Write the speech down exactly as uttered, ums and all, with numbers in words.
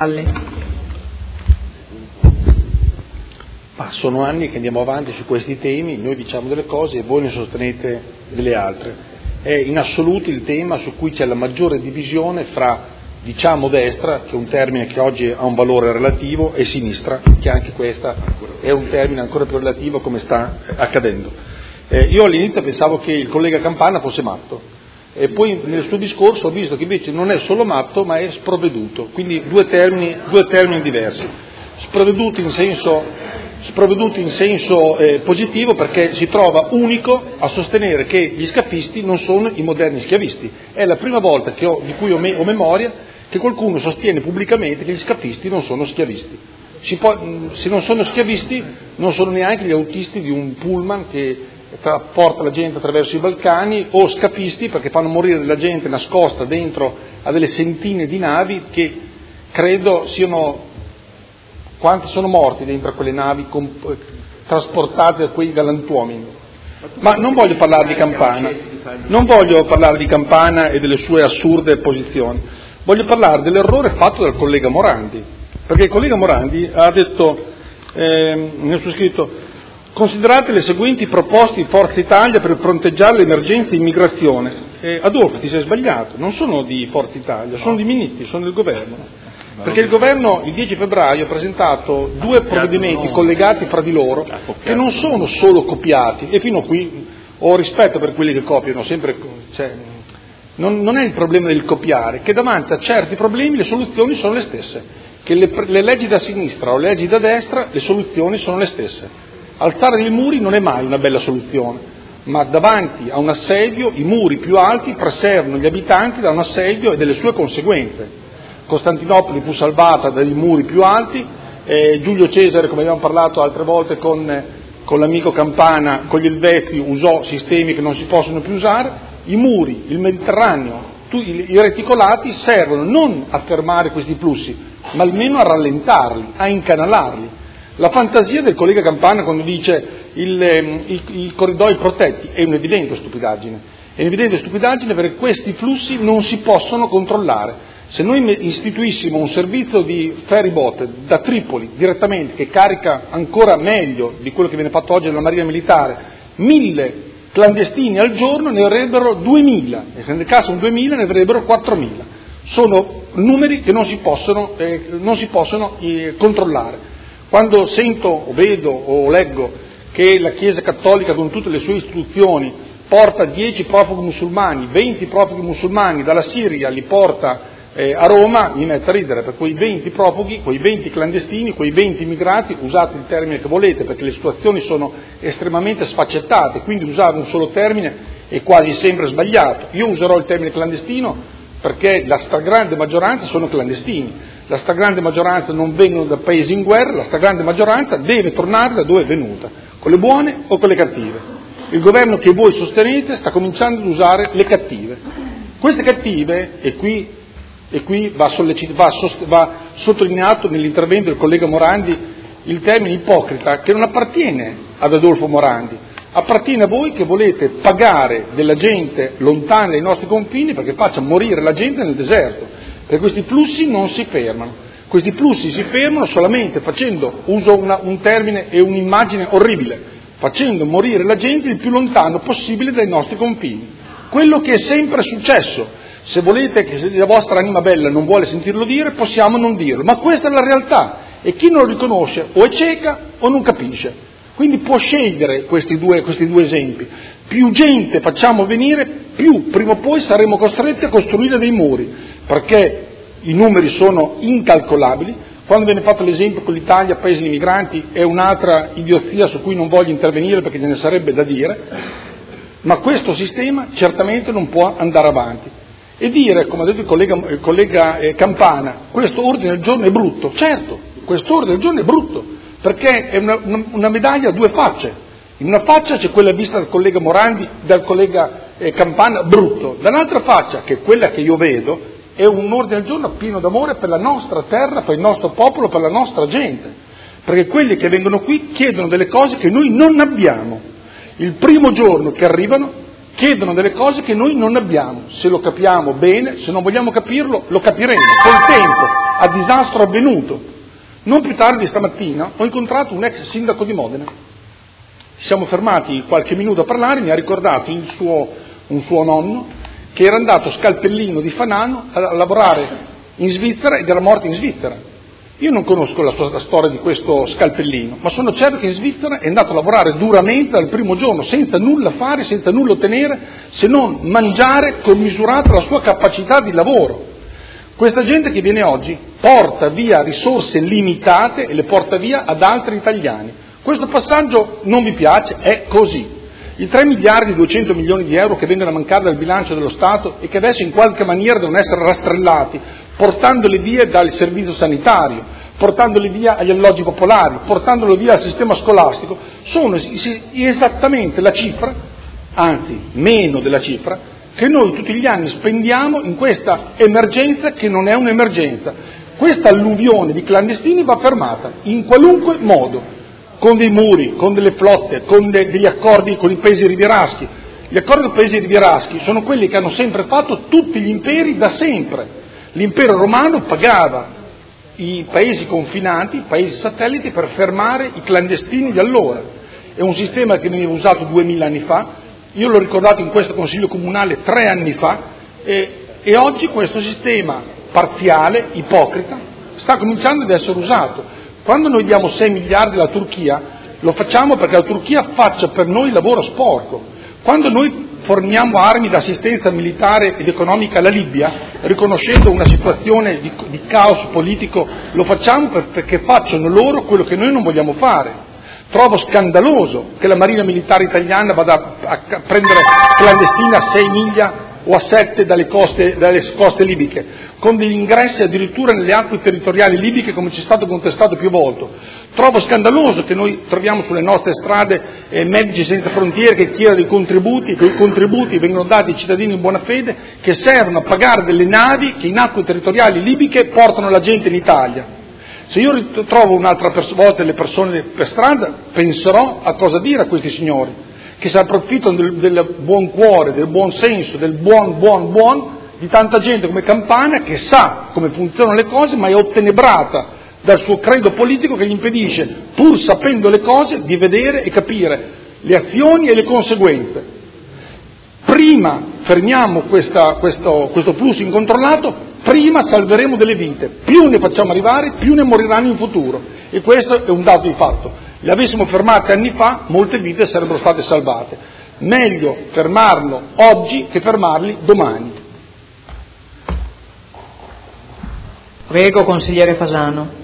Ma sono anni che andiamo avanti su questi temi, noi diciamo delle cose e voi ne sostenete delle altre. È in assoluto il tema su cui c'è la maggiore divisione fra, diciamo, destra, che è un termine che oggi ha un valore relativo, e sinistra, che anche questa è un termine ancora più relativo, come sta accadendo. Eh, io all'inizio pensavo che il collega Campana fosse matto, e poi nel suo discorso ho visto che invece non è solo matto, ma è sprovveduto, quindi due termini, due termini diversi. Sprovveduto in senso sprovveduti in senso eh, positivo, perché si trova unico a sostenere che gli scafisti non sono i moderni schiavisti. È la prima volta che ho, di cui ho, me, ho memoria che qualcuno sostiene pubblicamente che gli scafisti non sono schiavisti. Si può, se non sono schiavisti non sono neanche gli autisti di un pullman che porta la gente attraverso i Balcani, o scafisti perché fanno morire della gente nascosta dentro a delle centine di navi che credo siano... Quanti sono morti dentro a quelle navi comp- trasportate da quei galantuomini? Ma non voglio parlare di Campana, non voglio parlare di Campana e delle sue assurde posizioni, voglio parlare dell'errore fatto dal collega Morandi, perché il collega Morandi ha detto, eh, nel suo scritto, considerate le seguenti proposte di Forza Italia per fronteggiare l'emergenza immigrazione. Eh, Adolfo, ti sei sbagliato, non sono di Forza Italia, sono di Minniti, sono del governo. Perché il governo il dieci febbraio ha presentato due provvedimenti collegati fra di loro che non sono solo copiati, e fino a qui ho rispetto per quelli che copiano, sempre, cioè, non, non è il problema del copiare, che davanti a certi problemi le soluzioni sono le stesse, che le, le leggi da sinistra o le leggi da destra, le soluzioni sono le stesse. Alzare dei muri non è mai una bella soluzione, ma davanti a un assedio i muri più alti preservano gli abitanti da un assedio e delle sue conseguenze. Costantinopoli fu salvata dai muri più alti, eh, Giulio Cesare, come abbiamo parlato altre volte con, con l'amico Campana, con gli Elveti usò sistemi che non si possono più usare. I muri, il Mediterraneo, tu, i, i reticolati servono non a fermare questi flussi, ma almeno a rallentarli, a incanalarli. La fantasia del collega Campana quando dice il, eh, i, i corridoi protetti è un'evidente stupidaggine, è un'evidente stupidaggine perché questi flussi non si possono controllare. Se noi istituissimo un servizio di ferry boat da Tripoli direttamente, che carica ancora meglio di quello che viene fatto oggi dalla Marina Militare, mille clandestini al giorno, ne avrebbero duemila, e se ne cassano duemila ne avrebbero quattromila. Sono numeri che non si possono, eh, non si possono eh, controllare. Quando sento o vedo o leggo che la Chiesa Cattolica con tutte le sue istituzioni porta dieci profughi musulmani, venti profughi musulmani dalla Siria, li porta Eh, a Roma, mi mette a ridere, per quei venti profughi, quei venti clandestini, quei venti immigrati, usate il termine che volete perché le situazioni sono estremamente sfaccettate, quindi usare un solo termine è quasi sempre sbagliato. Io userò il termine clandestino perché la stragrande maggioranza sono clandestini, la stragrande maggioranza non vengono da paesi in guerra, la stragrande maggioranza deve tornare da dove è venuta, con le buone o con le cattive. Il governo che voi sostenete sta cominciando ad usare le cattive. Queste cattive, e qui E qui va, sollecit- va, sost- va sottolineato nell'intervento del collega Morandi il termine ipocrita, che non appartiene ad Adolfo Morandi, appartiene a voi che volete pagare della gente lontana dai nostri confini perché faccia morire la gente nel deserto, perché questi flussi non si fermano. Questi flussi si fermano solamente facendo, uso una, un termine e un'immagine orribile, facendo morire la gente il più lontano possibile dai nostri confini. Quello che è sempre successo. Se volete che la vostra anima bella non vuole sentirlo dire, possiamo non dirlo, ma questa è la realtà e chi non lo riconosce o è cieca o non capisce. Quindi può scegliere questi due, questi due esempi. Più gente facciamo venire, più prima o poi saremo costretti a costruire dei muri, perché i numeri sono incalcolabili. Quando viene fatto l'esempio con l'Italia, paese di migranti, è un'altra idiozia su cui non voglio intervenire perché ce ne sarebbe da dire, ma questo sistema certamente non può andare avanti. E dire, come ha detto il collega, il collega eh, Campana, questo ordine del giorno è brutto. Certo, questo ordine del giorno è brutto, perché è una, una, una medaglia a due facce. In una faccia c'è quella vista dal collega Morandi, dal collega eh, Campana, brutto. Dall'altra faccia, che è quella che io vedo, è un ordine del giorno pieno d'amore per la nostra terra, per il nostro popolo, per la nostra gente. Perché quelli che vengono qui chiedono delle cose che noi non abbiamo. Il primo giorno che arrivano chiedono delle cose che noi non abbiamo. Se lo capiamo bene, se non vogliamo capirlo, lo capiremo col tempo, a disastro avvenuto. Non più tardi stamattina ho incontrato un ex sindaco di Modena. Ci siamo fermati qualche minuto a parlare, mi ha ricordato il suo, un suo nonno che era andato scalpellino di Fanano a lavorare in Svizzera ed era morto in Svizzera. Io non conosco la, sua, la storia di questo scalpellino, ma sono certo che in Svizzera è andato a lavorare duramente dal primo giorno, senza nulla fare, senza nulla ottenere, se non mangiare commisurata la sua capacità di lavoro. Questa gente che viene oggi porta via risorse limitate e le porta via ad altri italiani. Questo passaggio non vi piace, è così. I tre miliardi e duecento milioni di euro che vengono a mancare dal bilancio dello Stato e che adesso in qualche maniera devono essere rastrellati, portandoli via dal servizio sanitario, portandoli via agli alloggi popolari, portandoli via al sistema scolastico, sono esattamente la cifra, anzi meno della cifra, che noi tutti gli anni spendiamo in questa emergenza che non è un'emergenza. Questa alluvione di clandestini va fermata in qualunque modo, con dei muri, con delle flotte, con de- degli accordi con i paesi rivieraschi. Gli accordi con i paesi rivieraschi sono quelli che hanno sempre fatto tutti gli imperi da sempre. L'impero romano pagava i paesi confinanti, i paesi satelliti, per fermare i clandestini di allora. È un sistema che veniva usato duemila anni fa, io l'ho ricordato in questo Consiglio Comunale tre anni fa, e, e oggi questo sistema parziale, ipocrita, sta cominciando ad essere usato. Quando noi diamo sei miliardi alla Turchia, lo facciamo perché la Turchia faccia per noi il lavoro sporco. Quando noi forniamo armi d'assistenza militare ed economica alla Libia, riconoscendo una situazione di, di caos politico, lo facciamo per, perché facciano loro quello che noi non vogliamo fare. Trovo scandaloso che la Marina Militare Italiana vada a, a prendere clandestini a sei miglia o a sette dalle coste, dalle coste libiche, con degli ingressi addirittura nelle acque territoriali libiche, come ci è stato contestato più volte. Trovo scandaloso che noi troviamo sulle nostre strade eh, Medici Senza Frontiere che chiedono dei contributi, che i contributi vengono dati ai cittadini in buona fede, che servono a pagare delle navi che in acque territoriali libiche portano la gente in Italia. Se io ritrovo un'altra pers- volta le persone per strada, penserò a cosa dire a questi signori, che si approfittano del, del buon cuore, del buon senso, del buon, buon, buon, di tanta gente come Campana che sa come funzionano le cose, ma è ottenebrata dal suo credo politico che gli impedisce, pur sapendo le cose, di vedere e capire le azioni e le conseguenze. Prima fermiamo questa, questo, questo flusso incontrollato, prima salveremo delle vite. Più ne facciamo arrivare, più ne moriranno in futuro. E questo è un dato di fatto. Le avessimo fermate anni fa, molte vite sarebbero state salvate. Meglio fermarlo oggi che fermarli domani. Prego, consigliere Fasano.